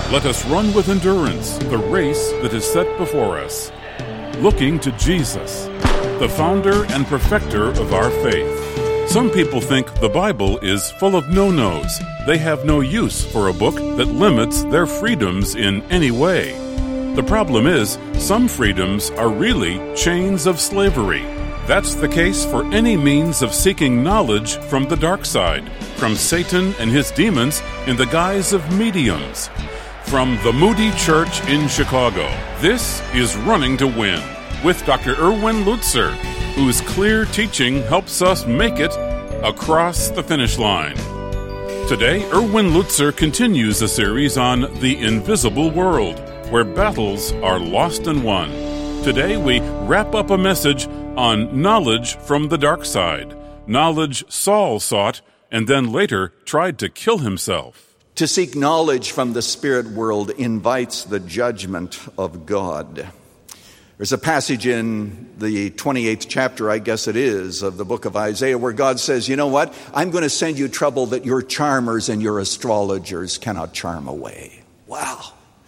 Let us run with endurance the race that is set before us, looking to Jesus, the founder and perfecter of our faith. Some people think the Bible is full of no-nos. They have no use for a book that limits their freedoms in any way. The problem is, some freedoms are really chains of slavery. That's the case for any means of seeking knowledge from the dark side, from Satan and his demons in the guise of mediums. From the Moody Church in Chicago, this is Running to Win with Dr. Erwin Lutzer, whose clear teaching helps us make it across the finish line. Today, Erwin Lutzer continues a series on the invisible world, where battles are lost and won. Today, we wrap up a message on knowledge from the dark side, knowledge Saul sought and then later tried to kill himself. To seek knowledge from the spirit world invites the judgment of God. There's a passage in the 28th chapter, I guess it is, of the book of Isaiah where God says, you know what? I'm going to send you trouble that your charmers and your astrologers cannot charm away. Wow.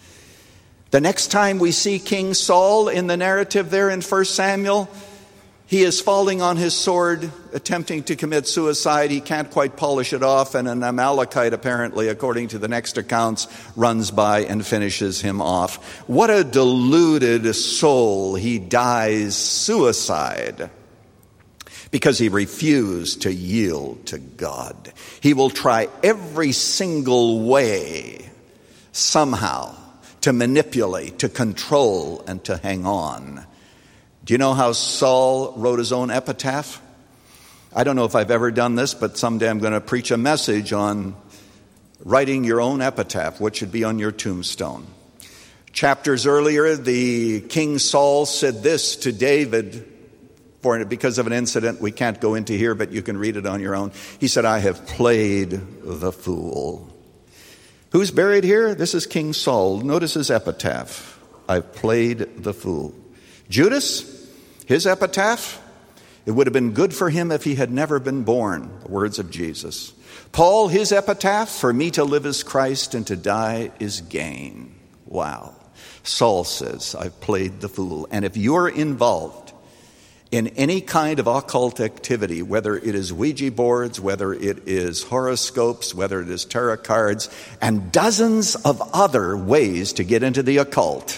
The next time we see King Saul in the narrative there in 1 Samuel, he is falling on his sword, attempting to commit suicide. He can't quite polish it off, and an Amalekite, apparently, according to the next accounts, runs by and finishes him off. What a deluded soul. He dies suicide because he refused to yield to God. He will try every single way, somehow, to manipulate, to control, and to hang on. Do you know how Saul wrote his own epitaph? I don't know if I've ever done this, but someday I'm going to preach a message on writing your own epitaph, what should be on your tombstone. Chapters earlier, the King Saul said this to David, because of an incident we can't go into here, but you can read it on your own. He said, I have played the fool. Who's buried here? This is King Saul. Notice his epitaph. I've played the fool. Judas, his epitaph, it would have been good for him if he had never been born, the words of Jesus. Paul, his epitaph, for me to live is Christ and to die is gain. Wow. Saul says, I've played the fool. And if you're involved in any kind of occult activity, whether it is Ouija boards, whether it is horoscopes, whether it is tarot cards, and dozens of other ways to get into the occult,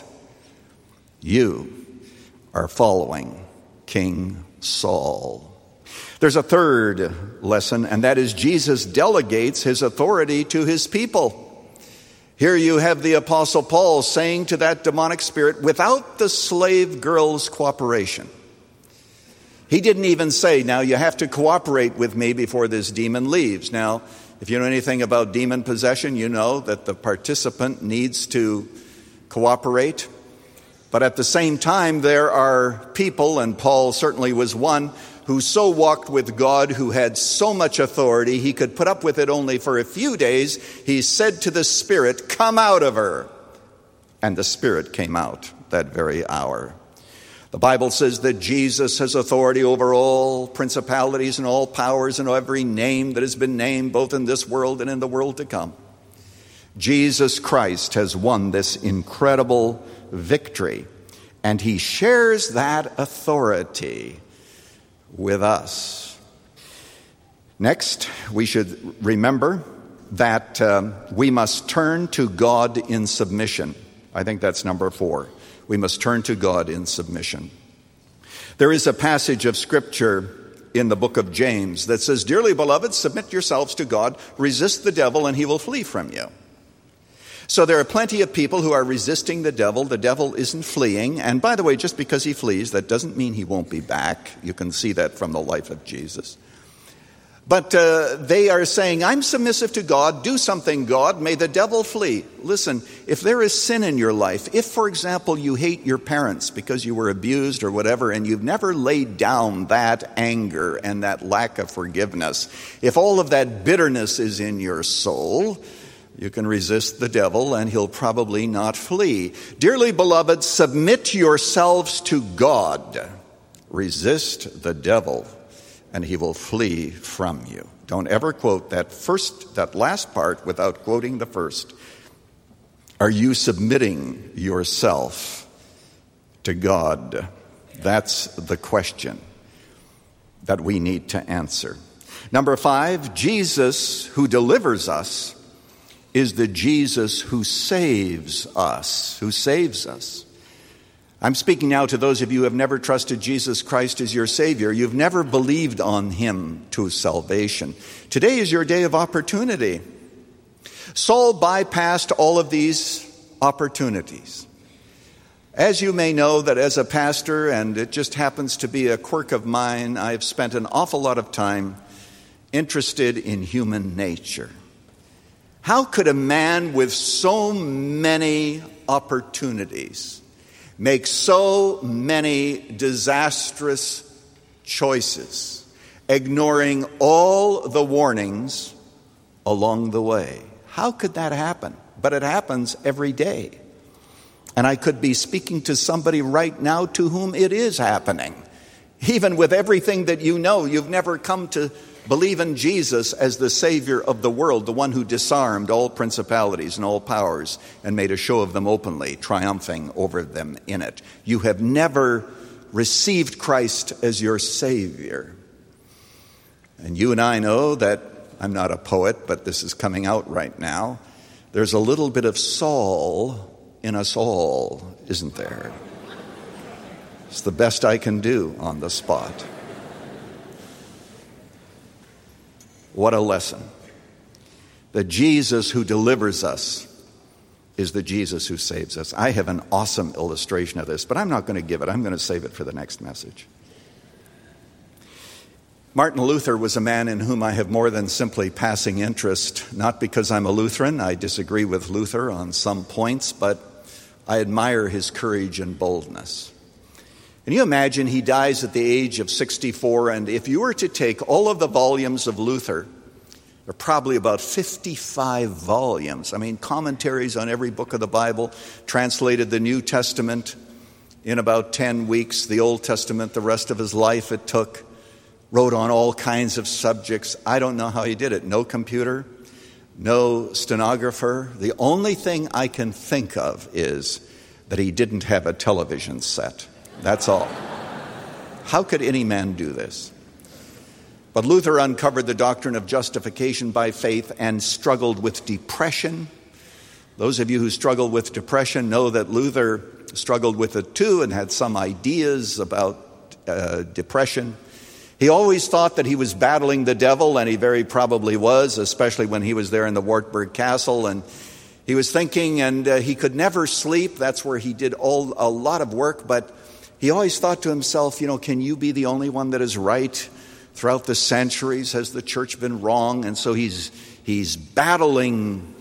you are following King Saul. There's a third lesson, and that is Jesus delegates his authority to his people. Here you have the Apostle Paul saying to that demonic spirit, without the slave girl's cooperation. He didn't even say, now you have to cooperate with me before this demon leaves. Now, if you know anything about demon possession, you know that the participant needs to cooperate. But at the same time, there are people, and Paul certainly was one, who so walked with God, who had so much authority, he could put up with it only for a few days. He said to the spirit, come out of her. And the spirit came out that very hour. The Bible says that Jesus has authority over all principalities and all powers and every name that has been named, both in this world and in the world to come. Jesus Christ has won this incredible victory, and he shares that authority with us. Next, we should remember that we must turn to God in submission. I think that's number 4. We must turn to God in submission. There is a passage of Scripture in the book of James that says, dearly beloved, submit yourselves to God, resist the devil, and he will flee from you. So there are plenty of people who are resisting the devil. The devil isn't fleeing. And by the way, just because he flees, that doesn't mean he won't be back. You can see that from the life of Jesus. But they are saying, I'm submissive to God. Do something, God. May the devil flee. Listen, if there is sin in your life, if, for example, you hate your parents because you were abused or whatever, and you've never laid down that anger and that lack of forgiveness, if all of that bitterness is in your soul, you can resist the devil and he'll probably not flee. Dearly beloved, submit yourselves to God. Resist the devil and he will flee from you. Don't ever quote that last part without quoting the first. Are you submitting yourself to God? That's the question that we need to answer. Number 5, Jesus who delivers us is the Jesus who saves us, I'm speaking now to those of you who have never trusted Jesus Christ as your Savior. You've never believed on Him to salvation. Today is your day of opportunity. Saul bypassed all of these opportunities. As you may know, that as a pastor, and it just happens to be a quirk of mine, I have spent an awful lot of time interested in human nature. How could a man with so many opportunities make so many disastrous choices, ignoring all the warnings along the way? How could that happen? But it happens every day. And I could be speaking to somebody right now to whom it is happening. Even with everything that you know, you've never come to believe in Jesus as the Savior of the world, the one who disarmed all principalities and all powers and made a show of them openly, triumphing over them in it. You have never received Christ as your Savior. And you and I know that, I'm not a poet, but this is coming out right now, there's a little bit of Saul in us all, isn't there? It's the best I can do on the spot. What a lesson. The Jesus who delivers us is the Jesus who saves us. I have an awesome illustration of this, but I'm not going to give it. I'm going to save it for the next message. Martin Luther was a man in whom I have more than simply passing interest, not because I'm a Lutheran. I disagree with Luther on some points, but I admire his courage and boldness. Can you imagine he dies at the age of 64, and if you were to take all of the volumes of Luther, there are probably about 55 volumes. I mean, commentaries on every book of the Bible, translated the New Testament in about 10 weeks, the Old Testament, the rest of his life it took, wrote on all kinds of subjects. I don't know how he did it. No computer, no stenographer. The only thing I can think of is that he didn't have a television set. That's all. How could any man do this? But Luther uncovered the doctrine of justification by faith and struggled with depression. Those of you who struggle with depression know that Luther struggled with it too and had some ideas about depression. He always thought that he was battling the devil, and he very probably was, especially when he was there in the Wartburg Castle, and he was thinking, and he could never sleep. That's where he did a lot of work, but he always thought to himself, can you be the only one that is right? Throughout the centuries, has the church been wrong? And so he's battling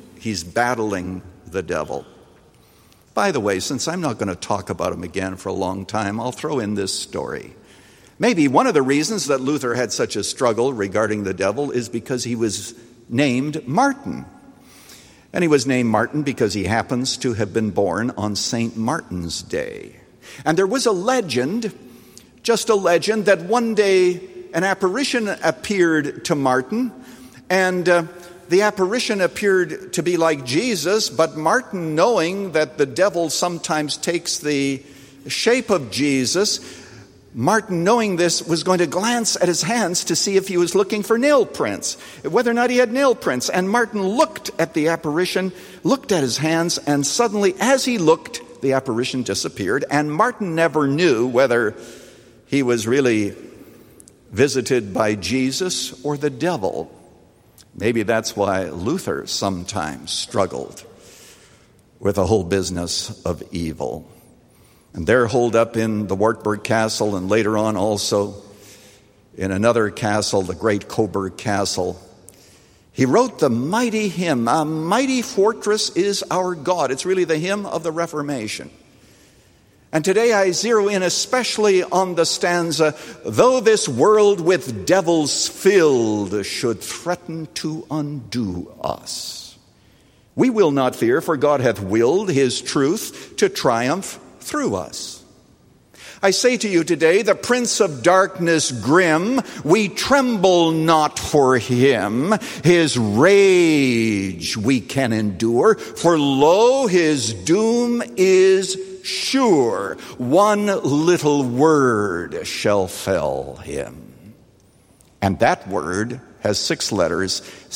the devil. By the way, since I'm not going to talk about him again for a long time, I'll throw in this story. Maybe one of the reasons that Luther had such a struggle regarding the devil is because he was named Martin. And he was named Martin because he happens to have been born on St. Martin's Day. And there was a legend, just a legend, that one day an apparition appeared to Martin, and the apparition appeared to be like Jesus, but Martin, knowing that the devil sometimes takes the shape of Jesus, Martin, knowing this, was going to glance at his hands to see if he was looking for nail prints, whether or not he had nail prints. And Martin looked at the apparition, looked at his hands, and suddenly, as he looked, the apparition disappeared, and Martin never knew whether he was really visited by Jesus or the devil. Maybe that's why Luther sometimes struggled with the whole business of evil. And there, holed up in the Wartburg Castle, and later on also in another castle, the great Coburg Castle, he wrote the mighty hymn, "A Mighty Fortress is Our God." It's really the hymn of the Reformation. And today I zero in especially on the stanza, "Though this world with devils filled should threaten to undo us, we will not fear, for God hath willed His truth to triumph through us." I say to you today, the prince of darkness grim, we tremble not for him. His rage we can endure, for lo, his doom is sure. One little word shall fell him. And that word has 6 letters,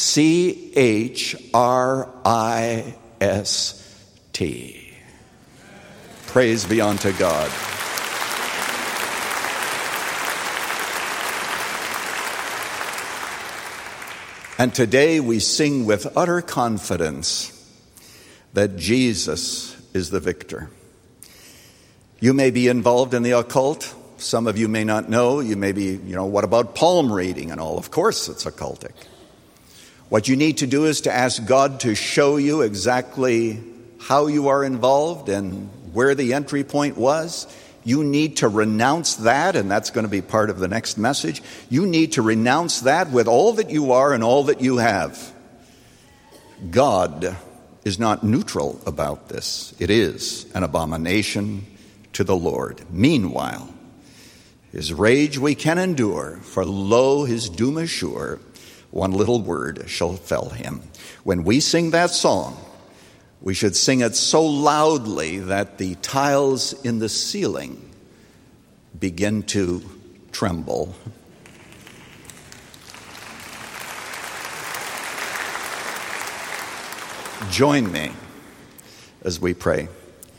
CHRIST. Praise be unto God. And today we sing with utter confidence that Jesus is the victor. You may be involved in the occult. Some of you may not know. You may be, what about palm reading and all? Of course it's occultic. What you need to do is to ask God to show you exactly how you are involved and where the entry point was. You need to renounce that, and that's going to be part of the next message. You need to renounce that with all that you are and all that you have. God is not neutral about this. It is an abomination to the Lord. Meanwhile, his rage we can endure, for lo, his doom is sure. One little word shall fell him. When we sing that song, we should sing it so loudly that the tiles in the ceiling begin to tremble. Join me as we pray.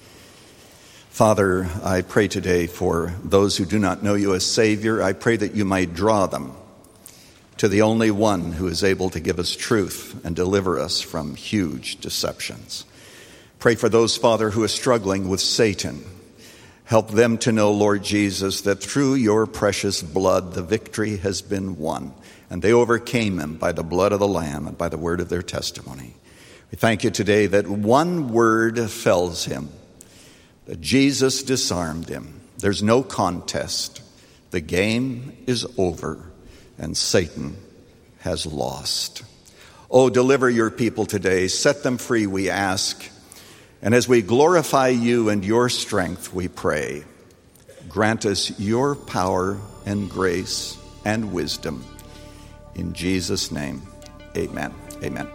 Father, I pray today for those who do not know you as Savior. I pray that you might draw them to the only one who is able to give us truth and deliver us from huge deceptions. Pray for those, Father, who are struggling with Satan. Help them to know, Lord Jesus, that through your precious blood the victory has been won, and they overcame him by the blood of the Lamb and by the word of their testimony. We thank you today that one word fells him, that Jesus disarmed him. There's no contest. The game is over, and Satan has lost. Oh, deliver your people today. Set them free, we ask. And as we glorify you and your strength, we pray, grant us your power and grace and wisdom. In Jesus' name, amen. Amen.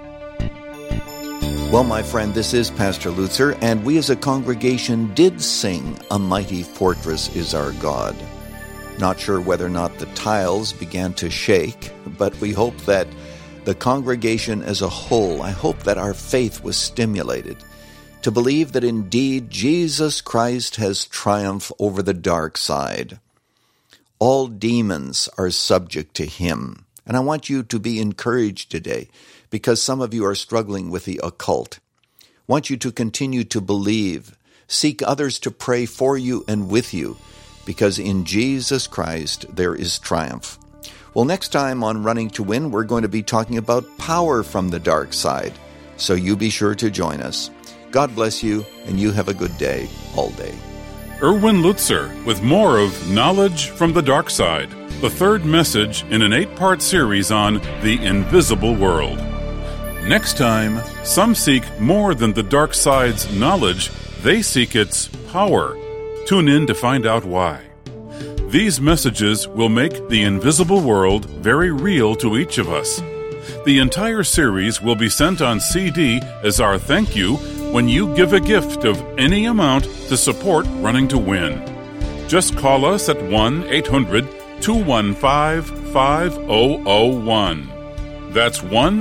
Well, my friend, this is Pastor Lutzer, and we as a congregation did sing "A Mighty Fortress is Our God." Not sure whether or not the tiles began to shake, but we hope that the congregation as a whole, I hope that our faith was stimulated to believe that indeed Jesus Christ has triumphed over the dark side. All demons are subject to him. And I want you to be encouraged today, because some of you are struggling with the occult. I want you to continue to believe. Seek others to pray for you and with you, because in Jesus Christ there is triumph. Well, next time on Running to Win, we're going to be talking about power from the dark side. So you be sure to join us. God bless you, and you have a good day all day. Erwin Lutzer with more of Knowledge from the Dark Side, the third message in an 8-part series on the invisible world. Next time, some seek more than the dark side's knowledge, they seek its power. Tune in to find out why. These messages will make the invisible world very real to each of us. The entire series will be sent on CD as our thank you when you give a gift of any amount to support Running to Win. Just call us at 1-800-215-5001. That's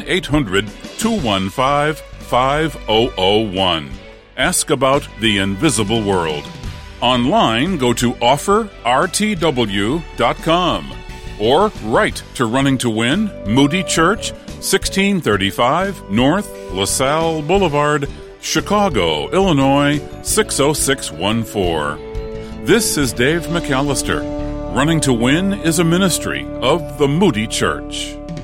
1-800-215-5001. Ask about the invisible world. Online, go to offerrtw.com or write to Running to Win, Moody Church, 1635 North LaSalle Boulevard, Chicago, Illinois, 60614. This is Dave McAllister. Running to Win is a ministry of the Moody Church.